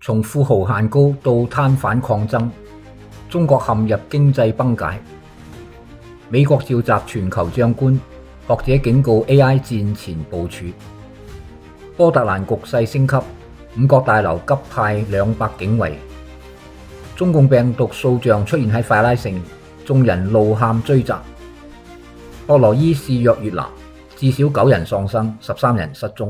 從富豪限高到攤販抗爭，中國陷入經濟崩解。美國召集全球將官，學者警告 AI 戰前部署。波特蘭局勢升級，五角大樓急派200警衛。中共病毒塑像出現喺快拉城，眾人怒喊追責。克羅伊肆虐越南，至少9人喪生，13人失蹤。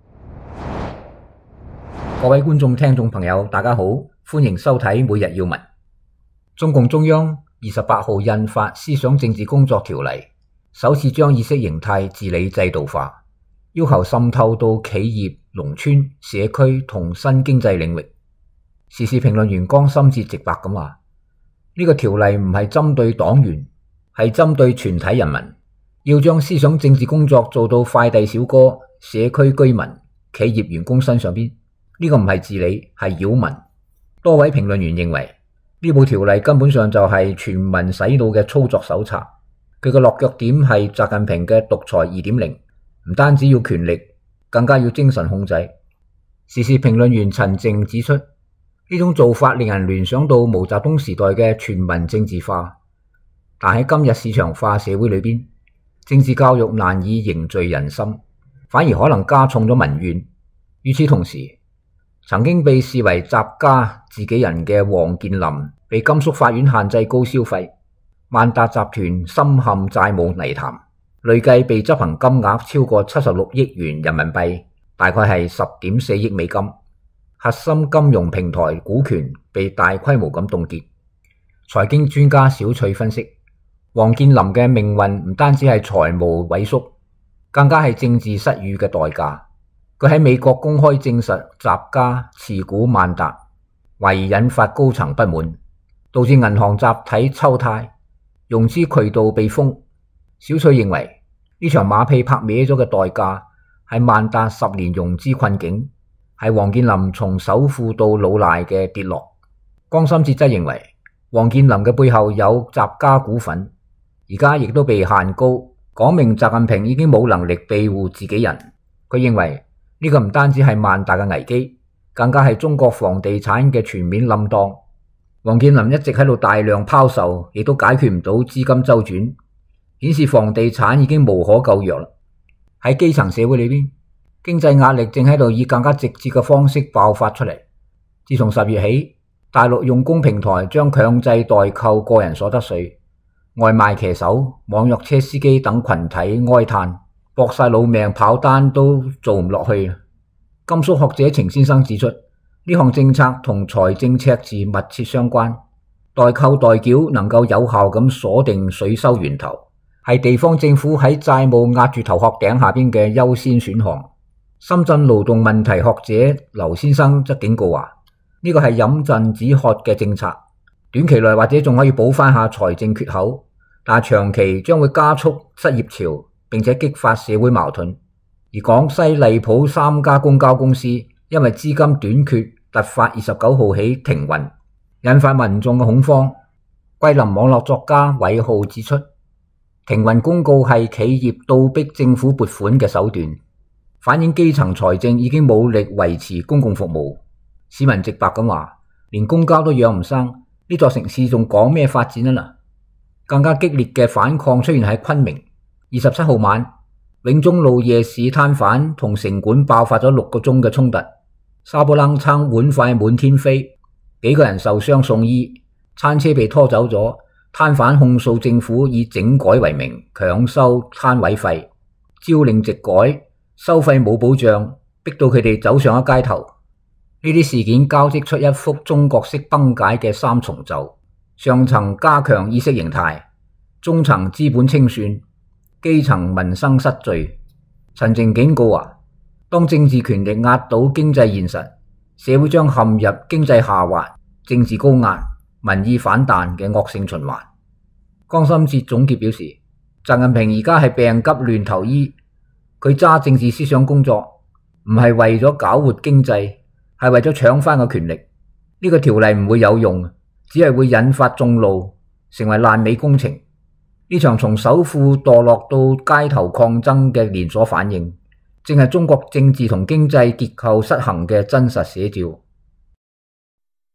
各位觀眾、聽眾朋友，大家好，歡迎收睇每日要聞。中共中央28號印發《思想政治工作條例》，首次將意識形態治理制度化，要求滲透到企業、農村、社區同新經濟領域。時事評論員江深哲直白咁話：呢個條例唔係針對黨員，係針對全體人民，要將思想政治工作做到快遞小哥、社區居民、企業員工身上邊。呢個唔係治理，係擾民。多位評論員認為呢部條例根本上就係全民洗腦嘅操作手冊，佢嘅落腳點係習近平嘅獨裁 2.0， 唔單止要權力，更加要精神控制。時事評論員陳靜指出，呢種做法令人聯想到毛澤東時代嘅全民政治化，但喺今日市場化社會裏邊，政治教育難以凝聚人心，反而可能加重咗民怨。與此同時，曾經被視為習家自己人嘅王健林被甘肅法院限制高消費，萬達集團深陷債務泥潭，累計被執行金額超過76億元人民幣，大概係10.4億美金。核心金融平台股權被大規模咁凍結。財經專家小翠分析，王健林嘅命運唔單止係財務萎縮，更加係政治失語嘅代價。佢喺美國公開證實習家持股萬達，懷疑引發高層不滿，導致銀行集體抽貸，融資渠道被封。小翠認為呢場馬屁拍歪咗嘅代價係萬達10年融資困境，係王健林從首富到老賴嘅跌落。江深哲則認為王健林嘅背後有習家股份，而家亦都被限高，講明習近平已經冇能力庇護自己人。佢認為呢個唔單止係萬達嘅危機，更加係中國房地產嘅全面冧檔。王健林一直喺度大量拋售，亦都解決唔到資金周轉，顯示房地產已經無可救藥啦。喺基層社會裏邊，經濟壓力正喺度以更加直接嘅方式爆發出嚟。自從10月起，大陸用工平台將強制代扣個人所得稅，外賣騎手、網約車司機等群體哀嘆，搏晒老命跑單都做唔落去。甘肅學者程先生指出，呢項政策同財政赤字密切相關，代扣代繳能夠有效咁鎖定稅收源頭，係地方政府喺債務壓住頭殼頂下邊嘅優先選項。深圳勞動問題學者劉先生則警告話，呢個係飲鴆止渴嘅政策，短期內或者仲可以補翻下財政缺口，但係長期將會加速失業潮，並且激發社會矛盾。而廣西荔浦3家公交公司因為資金短缺，突發29號起停運，引發民眾嘅恐慌。桂林網絡作家韋浩指出，停運公告係企業倒逼政府撥款嘅手段，反映基層財政已經冇力維持公共服務。市民直白咁話，連公交都養唔生，呢座城市仲講咩發展啊？更加激烈嘅反抗出現喺昆明。27號晚，永中路夜市攤販同城管爆發咗6個鐘嘅衝突，沙煲冷餐碗筷滿天飛，幾個人受傷送醫，餐車被拖走咗。攤販控訴政府以整改為名強收攤位費，朝令夕改，收費冇保障，逼到佢哋走上咗街頭。呢啲事件交織出一幅中國式崩解嘅3重奏：上層加強意識形態，中層資本清算，基層民生失序。陳靜警告話，當政治權力壓倒經濟現實，社會將陷入經濟下滑、政治高壓、民意反彈嘅惡性循環。江深哲總結表示，習近平而家係病急亂投醫，佢揸政治思想工作唔係為咗搞活經濟，係為咗搶翻個權力。呢個條例唔會有用，只係會引發眾怒，成為爛尾工程。呢場從首富墮落到街頭抗爭嘅連鎖反應，正係中國政治同經濟結構失衡嘅真實寫照。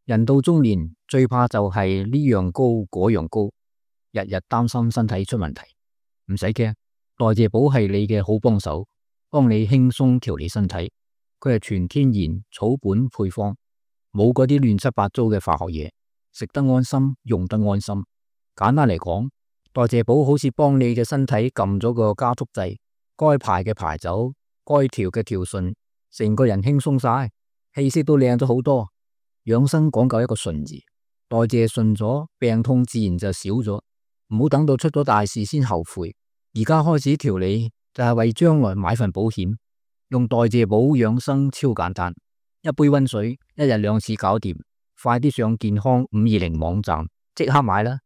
人到中年最怕就係呢樣高嗰樣高，日日擔心身體出問題。唔使驚，代謝寶係你嘅好幫手，幫你輕鬆調理身體。佢係全天然草本配方，冇嗰啲亂七八糟嘅化學嘢，食得安心，用得安心。簡單嚟講，代謝寶好似幫你嘅身體撳咗個加速掣，該排嘅排走，該調嘅調順，成個人輕鬆晒，氣色都靚咗好多。養生講究一個順字，代謝順咗，病痛自然就少咗。唔好等到出咗大事先後悔，而家開始調理就係為將來買份保險。用代謝寶養生超簡單，一杯溫水，一日2次搞掂。快啲上健康520網站，即刻買啦！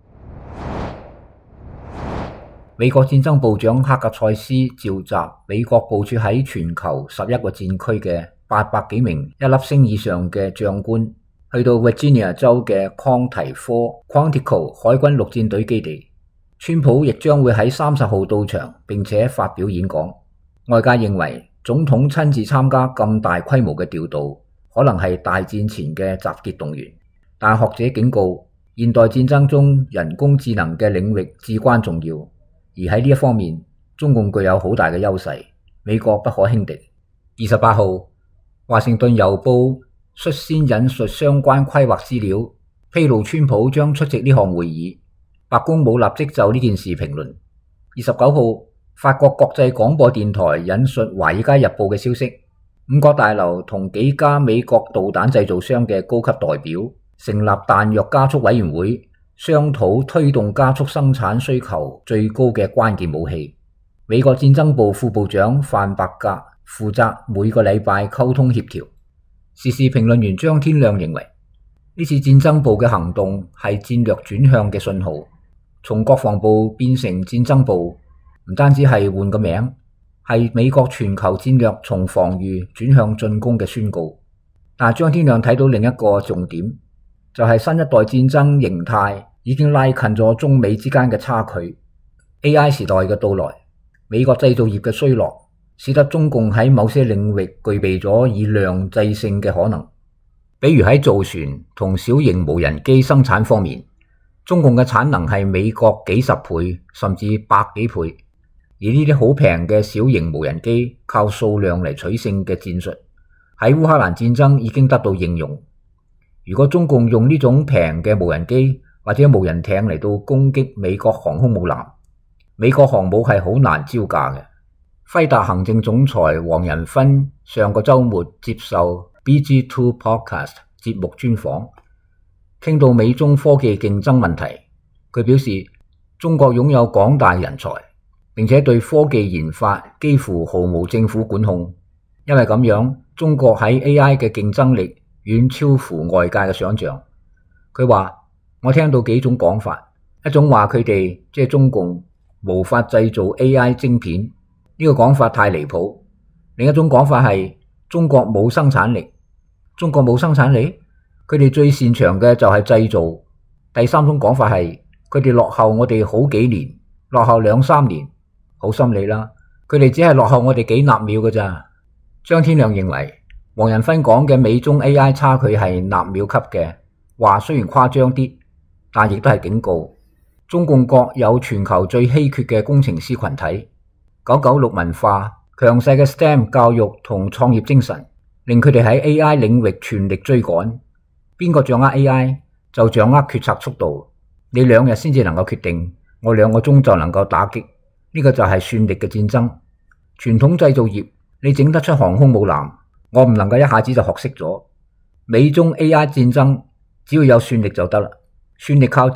美國戰爭部長克格塞斯召集美國部署喺全球11個戰區嘅800幾名1粒星以上嘅將官，去到 Virginia 州嘅康提科 Quantico 海軍陸戰隊基地。川普亦將會喺30號到場，並且發表演講。外界認為總統親自參加咁大規模嘅調度，可能係大戰前嘅集結動員。但學者警告，現代戰爭中人工智能嘅領域至關重要。而喺呢一方面，中共具有好大嘅優勢，美國不可輕敵。28號，華盛頓郵報率先引述相關規劃資料，披露川普將出席呢項會議。白宮冇立即就呢件事評論。29號，法國國際廣播電台引述《華爾街日報》嘅消息，五角大樓同幾家美國導彈製造商嘅高級代表成立彈藥加速委員會，商討推動加速生產需求最高嘅關鍵武器。美國戰爭部副部長范伯格負責每個禮拜溝通協調。時事評論員張天亮認為，呢次戰爭部嘅行動係戰略轉向嘅信號，從國防部變成戰爭部，唔單止係換個名，係美國全球戰略從防禦轉向進攻嘅宣告。但張天亮睇到另一個重點，就係新一代戰爭形態已經拉近咗中美之間嘅差距。AI 時代嘅到來，美國製造業嘅衰落，使得中共喺某些領域具備咗以量制勝嘅可能。比如喺造船同小型無人機生產方面，中共嘅產能係美國幾十倍甚至百幾倍。而呢啲好平嘅小型無人機靠數量嚟取勝嘅戰術，喺烏克蘭戰爭已經得到應用。如果中共用呢種平嘅無人機或者無人艇嚟到攻擊美國航空母艦，美國航母係好難招架嘅。輝達行政總裁黃仁勳上個週末接受 BG2 Podcast 節目專訪，傾到美中科技競爭問題。佢表示，中國擁有廣大人才，並且對科技研發幾乎毫無政府管控。因為咁樣，中國喺 AI 嘅競爭力遠超乎外界嘅想象。佢話，我聽到幾種講法，一種話佢哋即係中共無法製造 AI 晶片，呢個講法太離譜。另一種講法係中國冇生產力。中國冇生產力？佢哋最擅長嘅就係製造。第三種講法係佢哋落後我哋好幾年，落後2-3年。好心理啦，佢哋只係落後我哋幾納秒㗎咋。張天亮認為，黃仁勳講嘅美中 AI 差距係納秒級嘅話，雖然誇張啲，但亦都係警告。中共國有全球最稀缺嘅工程師群體，996文化、強勢嘅 STEM 教育同創業精神，令佢哋喺 AI 領域全力追趕。邊個掌握 AI 就掌握決策速度。你2日先至能夠決定，我2個鐘就能夠打擊。呢個就係算力嘅戰爭。傳統製造業，你整得出航空母艦，我唔能夠一下子就學識咗。美中 AI 戰爭，只要有算力就得啦。算力靠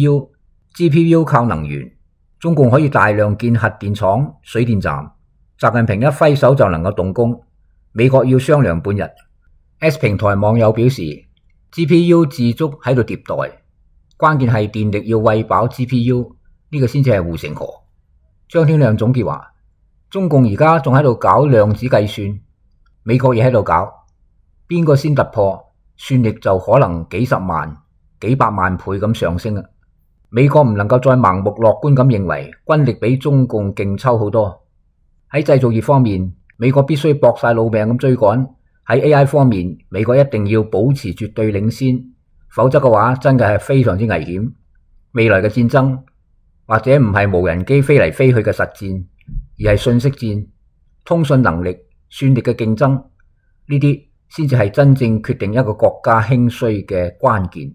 GPU 靠能源。中共可以大量建核電廠、水電站，習近平一揮手就能夠動工。美國要商量半日。S 平台網友表示， GPU 自足喺度迭代，關鍵係電力要餵飽 GPU， 呢個先至係護城河。張天亮總結話，中共而家仲喺度搞量子計算，美國亦喺度搞，邊個先突破，算力就可能幾十萬、幾百萬倍咁上升啦。美國唔能夠再盲目樂觀咁認為軍力比中共勁抽好多。喺製造業方面，美國必須搏晒老命咁追趕， 喺 AI 方面，美國一定要保持絕對領先，否則嘅話真嘅係非常之危險。未來嘅戰爭或者唔係無人機飛嚟飛去嘅實戰，而係信息戰、通訊能力、算力嘅競爭，呢啲先至係真正決定一個國家興衰嘅關鍵。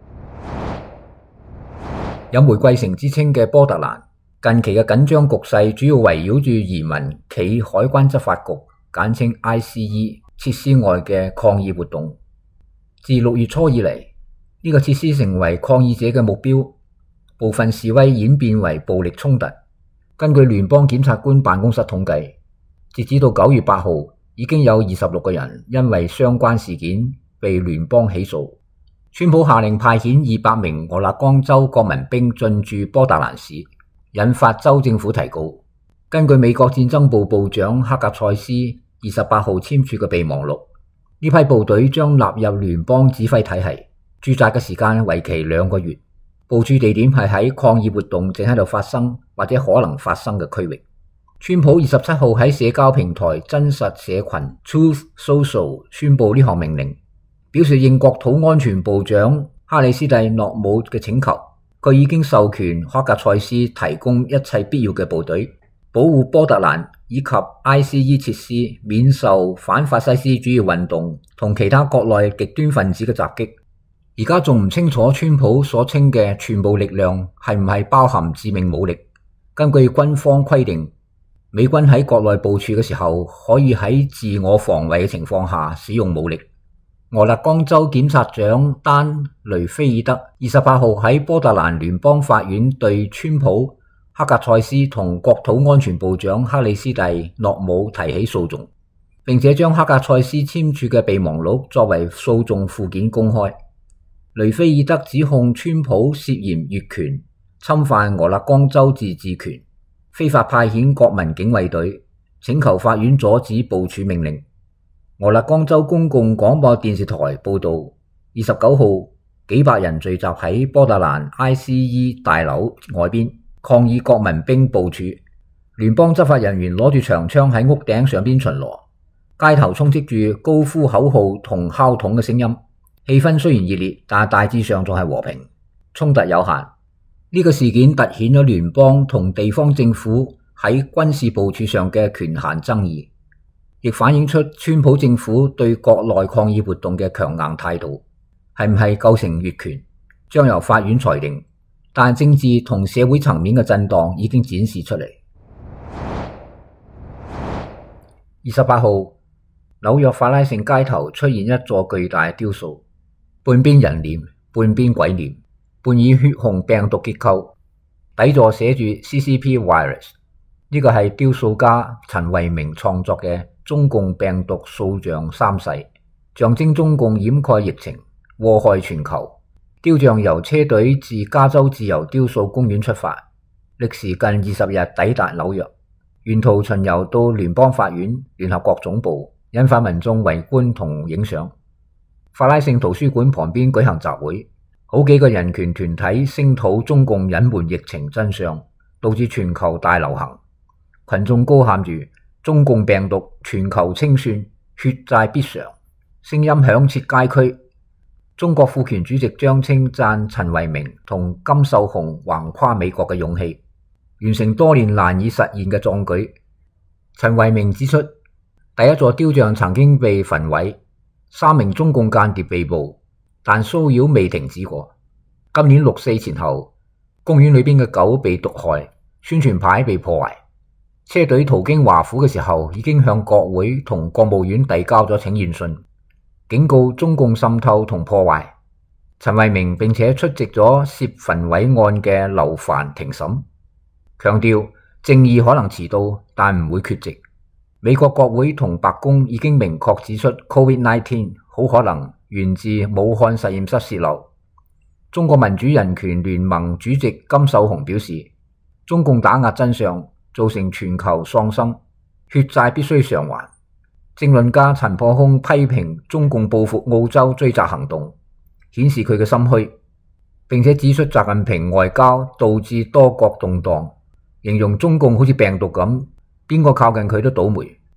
有玫瑰城之稱嘅波特蘭，近期嘅緊張局勢主要圍繞住移民暨海關執法局（簡稱 ICE） 設施外嘅抗議活動。自6月初以嚟，呢個設施成為抗議者嘅目標，部分示威演變為暴力衝突。根據聯邦檢察官辦公室統計，截止到9月8號，已經有26個人因為相關事件被聯邦起訴。川普下令派遣200名俄勒岡州國民兵進駐波特蘭市，引發州政府提告。根據美國戰爭部部長克格塞斯28號簽署嘅備忘錄，呢批部隊將納入聯邦指揮體系，駐紮嘅時間為期2個月，部署地點係喺抗議活動正喺度發生或者可能發生嘅區域。川普27號喺社交平台真實社群 Truth Social 宣布呢項命令，表示應國土安全部長哈里斯蒂諾姆嘅請求，佢已經授權克格塞斯提供一切必要嘅部隊，保護波特蘭以及 ICE 設施免受反法西斯主義運動同其他國內極端分子嘅襲擊。而家仲唔清楚川普所稱嘅全部力量係唔係包含致命武力。根據軍方規定，美軍喺國內部署嘅時候，可以喺自我防衛嘅情況下使用武力。俄勒岡州檢察長丹雷菲爾德28號喺波特蘭聯邦法院對川普、克格塞斯同國土安全部長克里斯蒂諾姆提起訴訟，並且將克格塞斯簽署嘅備忘錄作為訴訟附件公開。雷菲爾德指控川普涉嫌越權、侵犯俄勒岡州自治權、非法派遣國民警衛隊，請求法院阻止部署命令。俄勒岡州公共廣播電視台報道，29號幾百人聚集喺波特蘭 ICE 大樓外邊抗議國民兵部署，聯邦執法人員攞住長槍喺屋頂上邊巡邏，街頭充斥住高呼口號同敲筒嘅聲音，氣氛雖然熱烈，但大致上仲係和平，衝突有限。呢個事件凸顯咗聯邦同地方政府喺軍事部署上嘅權限爭議，亦反映出川普政府對國內抗議活動嘅強硬態度。係唔係構成越權，將由法院裁定，但政治同社會層面嘅震盪已經展示出嚟。28號，紐約法拉盛街頭出現一座巨大雕塑，半邊人臉，半邊鬼臉，半以血紅病毒結構，底座寫住 CCP Virus。呢個係雕塑家陳維明創作嘅中共病毒塑像3世，象徵中共掩蓋疫情，禍害全球。雕像由車隊自加州自由雕塑公園出發，歷時近20日抵達紐約，沿途巡遊到聯邦法院、聯合國總部，引發民眾圍觀同影相。法拉盛圖書館旁邊舉行集會，好幾個人權團體聲討中共隱瞞疫情真相，導致全球大流行。群眾高喊住中共病毒全球清算，血債必償，聲音響徹街區。中國婦權主席張青讚陳維明同金秀雄橫跨美國嘅勇氣，完成多年難以實現嘅壯舉。陳維明指出，第一座雕像曾經被焚毀，3名中共間諜被捕，但騷擾未停止過。今年6、4前後，公園裏邊嘅狗被毒害，宣傳牌被破壞。車隊途經華府嘅時候，已經向國會同國務院遞交咗請願信，警告中共滲透同破壞。陳維明並且出席咗涉焚毀案嘅劉凡庭審，強調正義可能遲到，但唔會缺席。美國國會同白宮已經明確指出 COVID-19 好可能源自武漢實驗室洩漏。中國民主人權聯盟主席金秀雄表示，中共打壓真相，造成全球喪生，血債必須償還。政論家陳破空批評中共報復澳洲追責行動，顯示佢嘅心虛，並且指出習近平外交導致多國動盪，形容中共好似病毒咁，邊個靠近佢都倒霉。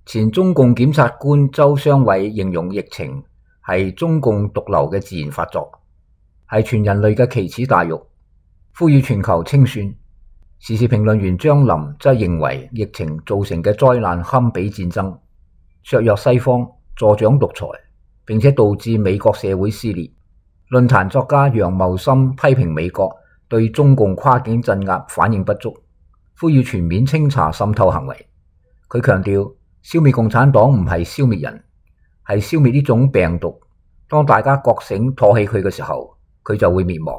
前中共檢察官周湘偉形容疫情係中共毒瘤嘅自然發作，係全人類嘅奇恥大辱，呼籲全球清算。時事評論員張林則認為疫情造成嘅災難堪比戰爭，削弱西方，助長獨裁，並且導致美國社會撕裂。論壇作家楊茂森批評美國對中共跨境鎮壓反應不足，呼籲全面清查滲透行為。佢強調，消滅共產黨唔係消滅人，係消滅呢種病毒。當大家覺醒唾棄佢嘅時候，佢就會滅亡。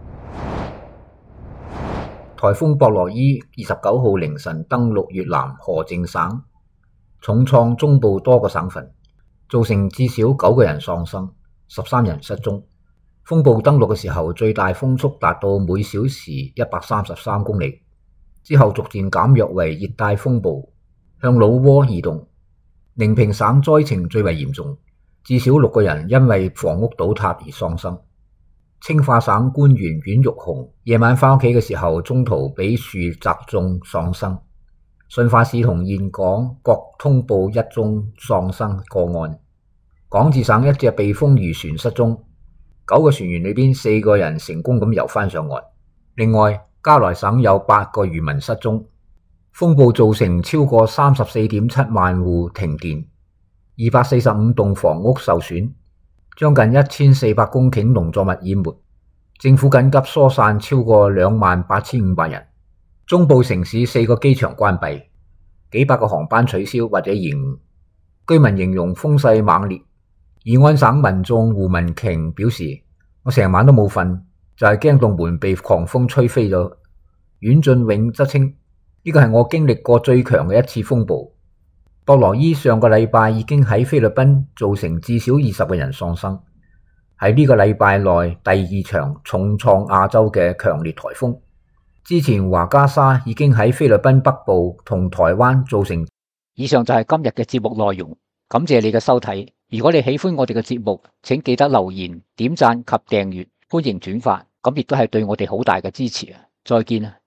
颱風博羅伊29號凌晨登陸越南河靜省，重創中部多個省份，造成至少9個人喪生，13人失蹤。風暴登陸嘅時候，最大風速達到每小時133公里，之後逐漸減弱為熱帶風暴，向老撾移動。寧平省災情最為嚴重，至少6個人因為房屋倒塌而喪生。清化省官員阮玉紅夜晚返屋企嘅時候，中途被樹砸中喪生。順化市同峴港各通報1宗喪生個案。廣治省一隻避風漁船失蹤，9個船員裏邊4個人成功咁游翻上岸。另外，加來省有8個漁民失蹤。風暴造成超過34.7萬戶停電，245棟房屋受損，將近1400公頃農作物淹沒。政府緊急疏散超過28,500人。中部城市4個機場關閉，幾百個航班取消或者延誤。居民形容風勢猛烈。宜安省民眾胡文瓊表示：我成晚都冇瞓，就係驚棟門被狂風吹飛咗。阮俊永則稱：呢個係我經歷過最強嘅一次風暴。博羅伊上個禮拜已經喺菲律賓造成至少20個人喪生，係呢個禮拜內第2場重創亞洲嘅強烈颱風。之前華加莎已經喺菲律賓北部同台灣造成。 以上就係今日嘅節目內容，感謝你嘅收睇。如果你喜歡我哋嘅節目，請記得留言、點讚及訂閱，歡迎轉發，咁亦都係對我哋好大嘅支持啊！再見啊！